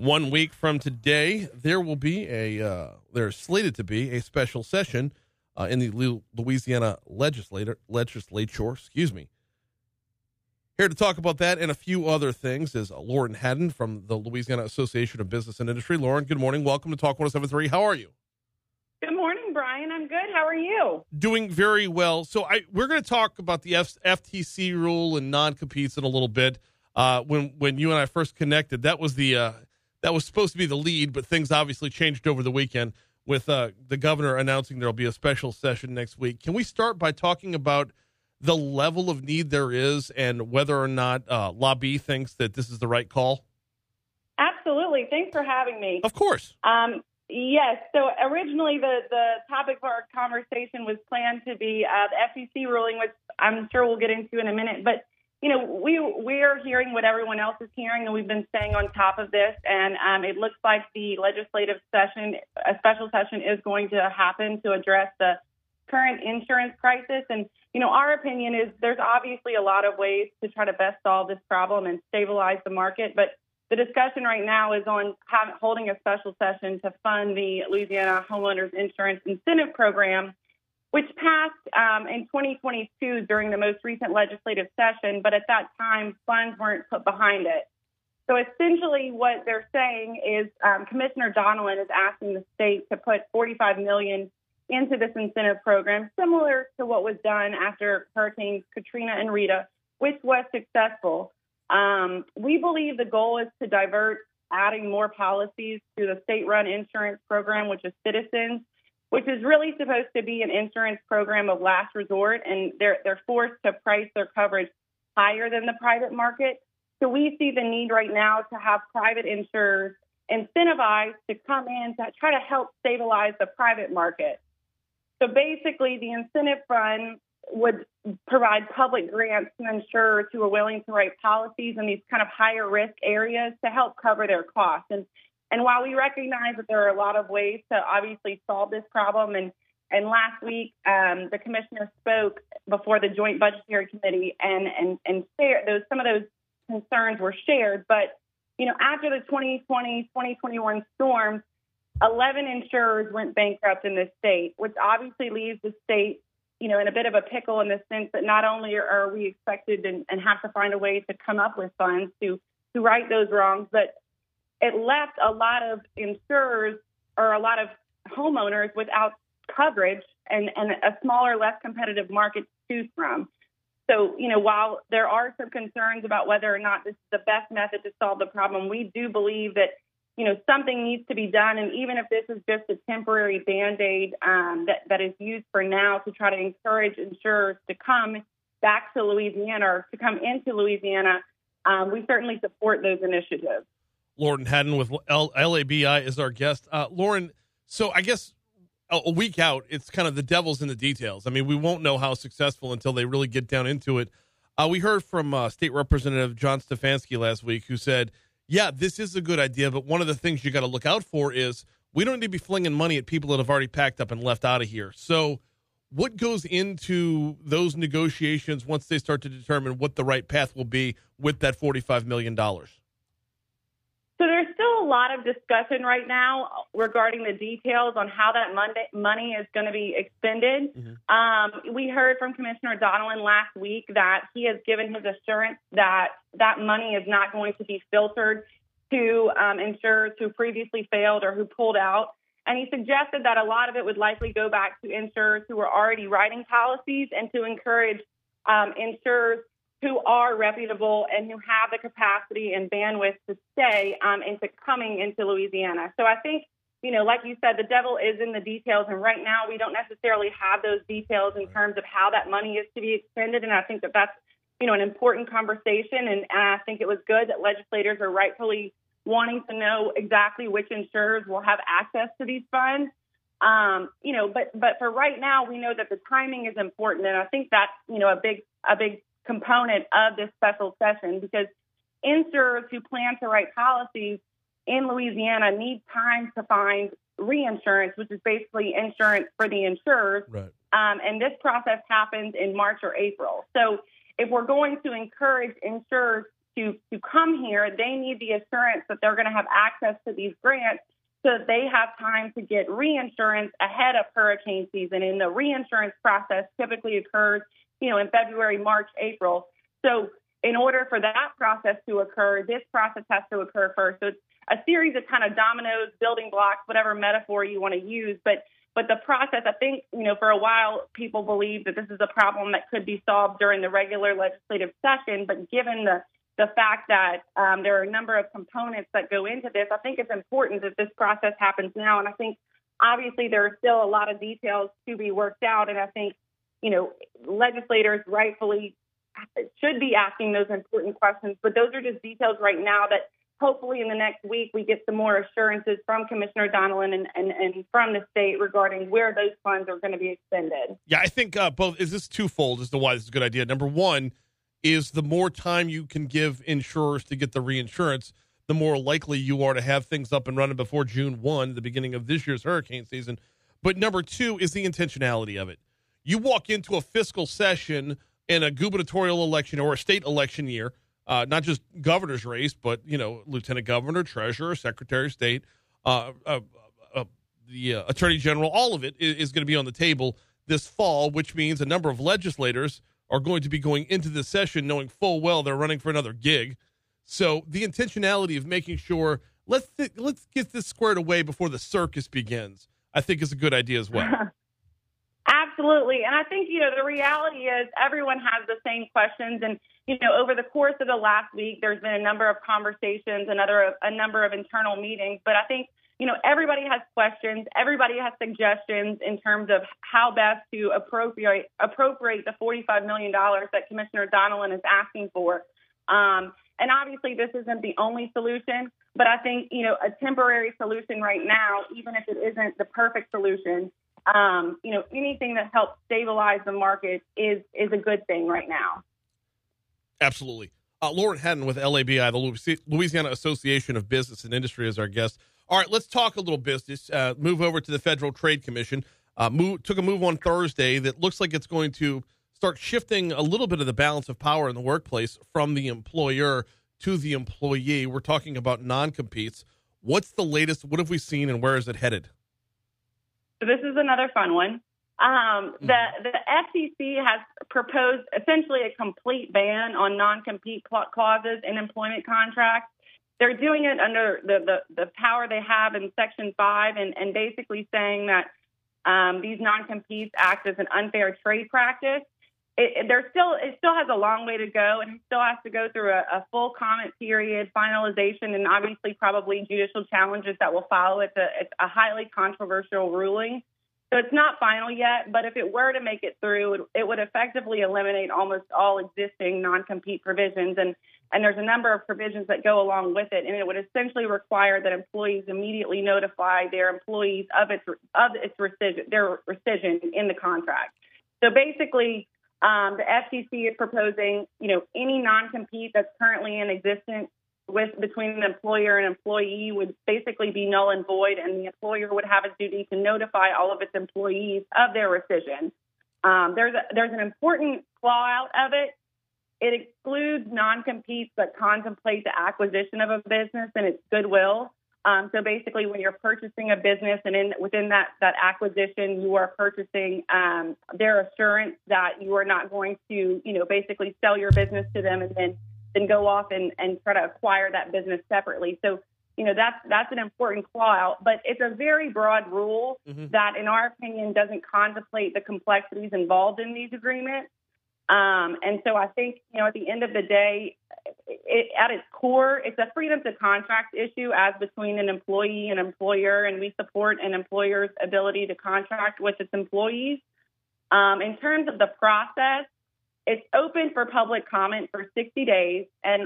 1 week from today, there will be there's slated to be a special session in the Louisiana legislature. Here to talk about that and a few other things is Lauren Haddon from the Louisiana Association of Business and Industry. Lauren, good morning. Welcome to Talk 107.3. How are you? Good morning, Brian. I'm good. How are you? Doing very well. So we're going to talk about the FTC rule and non-competes in a little bit. When you and I first connected, that was supposed to be the lead, but things obviously changed over the weekend with the governor announcing there'll be a special session next week. Can we start by talking about the level of need there is and whether or not Lobby thinks that this is the right call? Absolutely. Thanks for having me. Of course. Yes. So originally the topic for our conversation was planned to be the FTC ruling, which I'm sure we'll get into in a minute. But, you know, we're hearing what everyone else is hearing, and we've been staying on top of this. And it looks like the legislative session, a special session, is going to happen to address the current insurance crisis. And, you know, our opinion is there's obviously a lot of ways to try to best solve this problem and stabilize the market. But the discussion right now is on holding a special session to fund the Louisiana Homeowners Insurance Incentive Program, which passed in 2022 during the most recent legislative session. But at that time, funds weren't put behind it. So essentially what they're saying is Commissioner Donilon is asking the state to put $45 million into this incentive program, similar to what was done after Hurricanes Katrina and Rita, which was successful. We believe the goal is to divert adding more policies to the state-run insurance program, which is Citizens, which is really supposed to be an insurance program of last resort, and they're forced to price their coverage higher than the private market. So we see the need right now to have private insurers incentivized to come in to try to help stabilize the private market. So basically, the incentive fund would provide public grants to insurers who are willing to write policies in these kind of higher risk areas to help cover their costs. And while we recognize that there are a lot of ways to obviously solve this problem, and last week the commissioner spoke before the Joint Budgetary Committee and shared some of those concerns were shared. But, you know, after the 2020-2021 storms, 11 insurers went bankrupt in this state, which obviously leaves the state, you know, in a bit of a pickle in the sense that not only are we expected and have to find a way to come up with funds to right those wrongs, but it left a lot of insurers or a lot of homeowners without coverage and a smaller, less competitive market to choose from. So, you know, while there are some concerns about whether or not this is the best method to solve the problem, we do believe that, you know, something needs to be done. And even if this is just a temporary Band-Aid that is used for now to try to encourage insurers to come back to Louisiana or to come into Louisiana, we certainly support those initiatives. Lauren Haddon with LABI is our guest. Lauren, so I guess a week out, it's kind of the devil's in the details. I mean, we won't know how successful until they really get down into it. We heard from State Representative John Stefanski last week, who said, yeah, this is a good idea, but one of the things you got to look out for is we don't need to be flinging money at people that have already packed up and left out of here. So what goes into those negotiations once they start to determine what the right path will be with that $45 million? So there's still a lot of discussion right now regarding the details on how that money is going to be expended. Mm-hmm. We heard from Commissioner Donilon last week that he has given his assurance that that money is not going to be filtered to insurers who previously failed or who pulled out. And he suggested that a lot of it would likely go back to insurers who were already writing policies and to encourage insurers who are reputable and who have the capacity and bandwidth to stay into coming into Louisiana. So I think, you know, like you said, the devil is in the details. And right now we don't necessarily have those details in terms of how that money is to be expended. And I think that that's, you know, an important conversation. And I think it was good that legislators are rightfully wanting to know exactly which insurers will have access to these funds. You know, but for right now, we know that the timing is important. And I think that's, you know, a big component of this special session, because insurers who plan to write policies in Louisiana need time to find reinsurance, which is basically insurance for the insurers. Right. And this process happens in March or April. So if we're going to encourage insurers to come here, they need the assurance that they're going to have access to these grants so that they have time to get reinsurance ahead of hurricane season. And the reinsurance process typically occurs, in February, March, April. So in order for that process to occur, this process has to occur first. So it's a series of kind of dominoes, building blocks, whatever metaphor you want to use. But the process, I think, for a while, people believe that this is a problem that could be solved during the regular legislative session. But given the fact that there are a number of components that go into this, I think it's important that this process happens now. And I think, obviously, there are still a lot of details to be worked out. And I think, legislators rightfully should be asking those important questions. But those are just details right now that hopefully in the next week we get some more assurances from Commissioner Donilon and from the state regarding where those funds are going to be expended. Yeah, I think both. Is this twofold as to why this is a good idea? Number one is the more time you can give insurers to get the reinsurance, the more likely you are to have things up and running before June 1, the beginning of this year's hurricane season. But number two is the intentionality of it. You walk into a fiscal session in a gubernatorial election or a state election year, not just governor's race, but, lieutenant governor, treasurer, secretary of state, the attorney general, all of it is going to be on the table this fall, which means a number of legislators are going to be going into this session knowing full well they're running for another gig. So the intentionality of making sure let's get this squared away before the circus begins, I think is a good idea as well. Absolutely. And I think, the reality is everyone has the same questions. And, over the course of the last week, there's been a number of conversations, a number of internal meetings. But I think, everybody has questions. Everybody has suggestions in terms of how best to appropriate the $45 million that Commissioner Donilon is asking for. And obviously, this isn't the only solution. But I think, a temporary solution right now, even if it isn't the perfect solution, anything that helps stabilize the market is a good thing right now. Absolutely. Lauren Hatton with LABI, the Louisiana Association of Business and Industry, is our guest. All right, let's talk a little business. Move over to the Federal Trade Commission. Took a move on Thursday that looks like it's going to start shifting a little bit of the balance of power in the workplace from the employer to the employee. We're talking about non-competes. What's the latest? What have we seen, and where is it headed? So this is another fun one. The FTC has proposed essentially a complete ban on non-compete clauses in employment contracts. They're doing it under the power they have in Section 5 and basically saying that these non-competes act as an unfair trade practice. It still has a long way to go, and it still has to go through a full comment period, finalization, and obviously probably judicial challenges that will follow. It's a highly controversial ruling. So it's not final yet, but if it were to make it through, it would effectively eliminate almost all existing non-compete provisions. And there's a number of provisions that go along with it, and it would essentially require that employees immediately notify their employees of their rescission in the contract. So basically, the FTC is proposing, any non-compete that's currently in existence between an employer and employee would basically be null and void, and the employer would have a duty to notify all of its employees of their rescission. There's an important flaw out of it. It excludes non-competes that contemplate the acquisition of a business and its goodwill. So basically, when you're purchasing a business and within that acquisition, you are purchasing their assurance that you are not going to, basically sell your business to them and then go off and try to acquire that business separately. So, that's an important flaw out. But it's a very broad rule that, in our opinion, doesn't contemplate the complexities involved in these agreements. And so I think, at the end of the day, at its core, it's a freedom to contract issue as between an employee and employer, and we support an employer's ability to contract with its employees. In terms of the process, it's open for public comment for 60 days. And,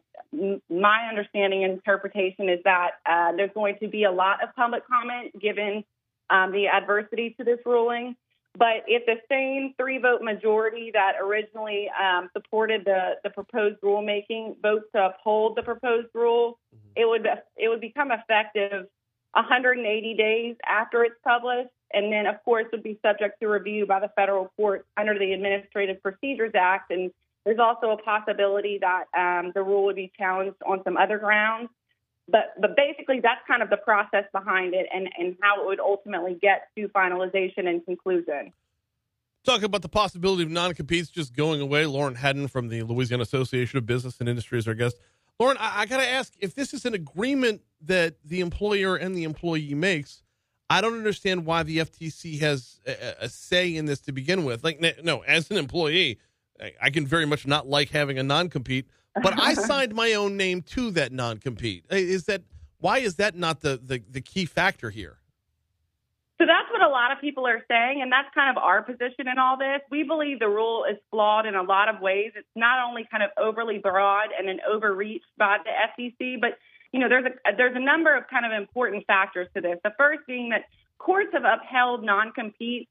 my understanding and interpretation is that there's going to be a lot of public comment given the adversity to this ruling. But if the same 3-vote majority that originally supported the proposed rulemaking votes to uphold the proposed rule, it would become effective 180 days after it's published, and then, of course, would be subject to review by the federal court under the Administrative Procedures Act. And There's also a possibility that the rule would be challenged on some other grounds. But basically, that's kind of the process behind it and how it would ultimately get to finalization and conclusion. Talking about the possibility of non-competes just going away, Lauren Haddon from the Louisiana Association of Business and Industry is our guest. Lauren, I got to ask, if this is an agreement that the employer and the employee makes, I don't understand why the FTC has a say in this to begin with. Like, no, as an employee, I can very much not like having a non-compete, but I signed my own name to that non-compete. Why is that not the key factor here? So that's what a lot of people are saying, and that's kind of our position in all this. We believe the rule is flawed in a lot of ways. It's not only kind of overly broad and an overreach by the FTC, but there's a number of kind of important factors to this. The first being that courts have upheld non-compete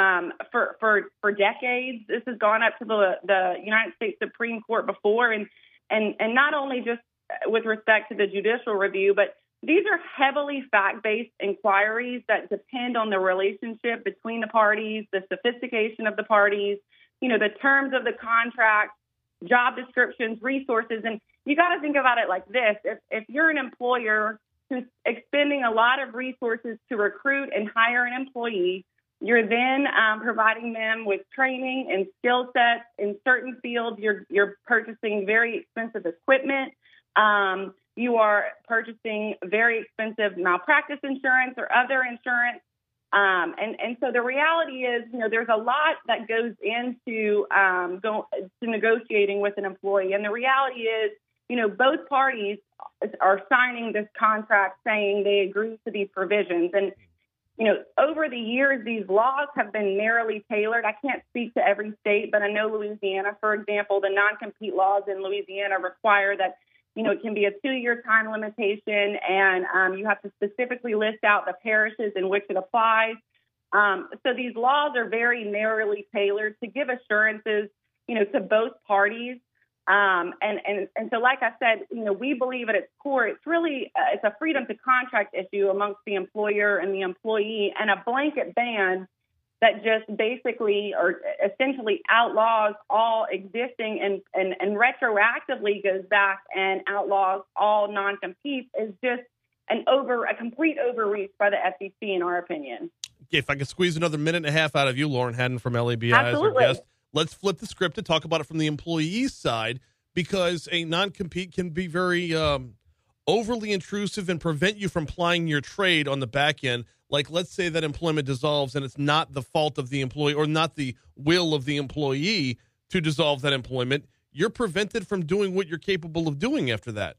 for decades. This has gone up to the United States Supreme Court before, and not only just with respect to the judicial review, but these are heavily fact-based inquiries that depend on the relationship between the parties, the sophistication of the parties, the terms of the contract, job descriptions, resources. And you got to think about it like this. If you're an employer who's expending a lot of resources to recruit and hire an employee, you're then providing them with training and skill sets in certain fields. You're purchasing very expensive equipment. You are purchasing very expensive malpractice insurance or other insurance. And so the reality is, there's a lot that goes into to negotiating with an employee. And the reality is, both parties are signing this contract saying they agree to these provisions. And, over the years, these laws have been narrowly tailored. I can't speak to every state, but I know Louisiana, for example, the non-compete laws in Louisiana require that it can be a 2-year time limitation, and you have to specifically list out the parishes in which it applies. So these laws are very narrowly tailored to give assurances, to both parties. And so, like I said, we believe at its core, it's a freedom to contract issue amongst the employer and the employee, and a blanket ban that just basically or essentially outlaws all existing and retroactively goes back and outlaws all non-competes is just a complete overreach by the FTC, in our opinion. If I could squeeze another minute and a half out of you, Lauren Haddon from LABI Absolutely. as our guest, let's flip the script and talk about it from the employee's side, because a non-compete can be very overly intrusive and prevent you from plying your trade on the back end. Like, let's say that employment dissolves and it's not the fault of the employee or not the will of the employee to dissolve that employment. You're prevented from doing what you're capable of doing after that.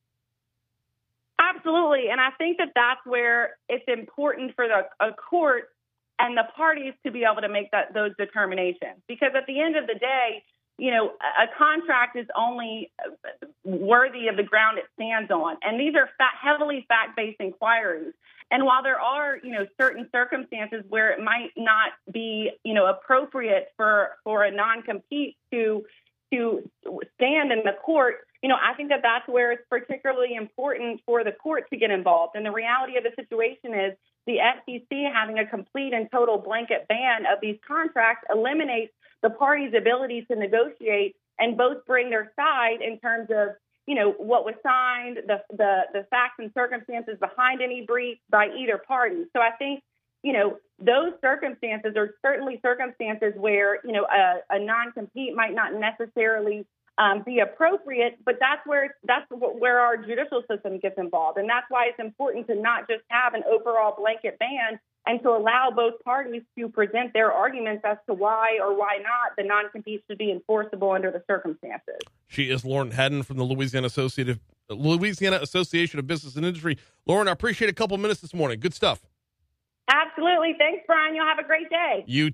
Absolutely. And I think that that's where it's important for a court and the parties to be able to make those determinations. Because at the end of the day, a contract is only worthy of the ground it stands on. And these are heavily fact-based inquiries. And while there are, certain circumstances where it might not be, appropriate for a non-compete to stand in the court, I think that that's where it's particularly important for the court to get involved. And the reality of the situation is the FTC having a complete and total blanket ban of these contracts eliminates the parties' ability to negotiate and both bring their side in terms of, what was signed, the facts and circumstances behind any breach by either party. So I think, those circumstances are certainly circumstances where, a non-compete might not necessarily be appropriate, but that's where our judicial system gets involved. And that's why it's important to not just have an overall blanket ban and to allow both parties to present their arguments as to why or why not the non-compete should be enforceable under the circumstances. She is Lauren Haddon from the Louisiana Association of Business and Industry. Lauren, I appreciate a couple minutes this morning. Good stuff. Absolutely. Thanks, Brian. You'll have a great day. You